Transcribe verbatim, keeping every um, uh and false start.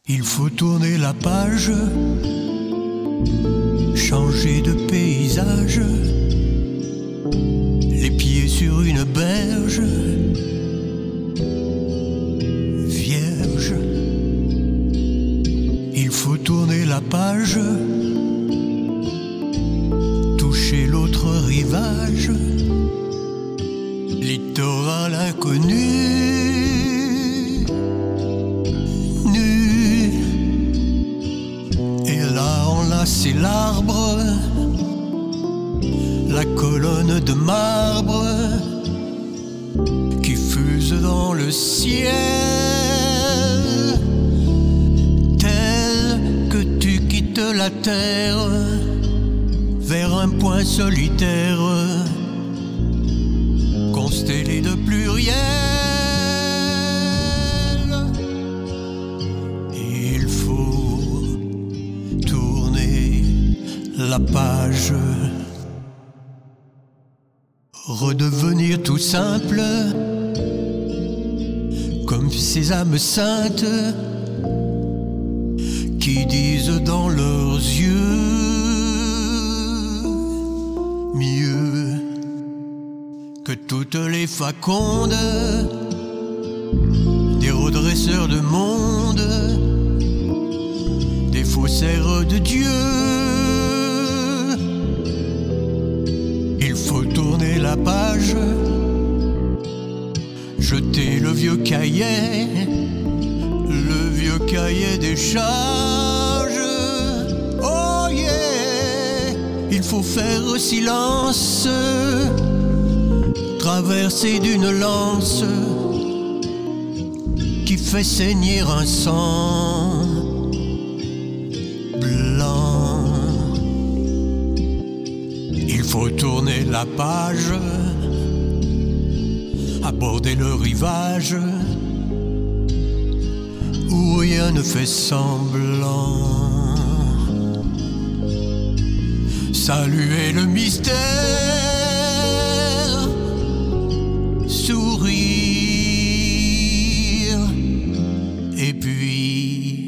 Il faut tourner la page, changer de paysage, les pieds sur une berge, vierge. Il faut tourner la page, toucher l'autre rivage, littoral inconnu. C'est l'arbre, la colonne de marbre qui fuse dans le ciel, tel que tu quittes la terre vers un point solitaire, constellé de pluriel. Il faut la page, redevenir tout simple, comme ces âmes saintes qui disent dans leurs yeux mieux que toutes les facondes des redresseurs de monde, des faussaires de Dieu. Il faut tourner la page, jeter le vieux cahier, le vieux cahier des charges. Oh yeah! Il faut faire silence, traverser d'une lance qui fait saigner un sang blanc. Il faut tourner la page, aborder le rivage où rien ne fait semblant, saluer le mystère, sourire et puis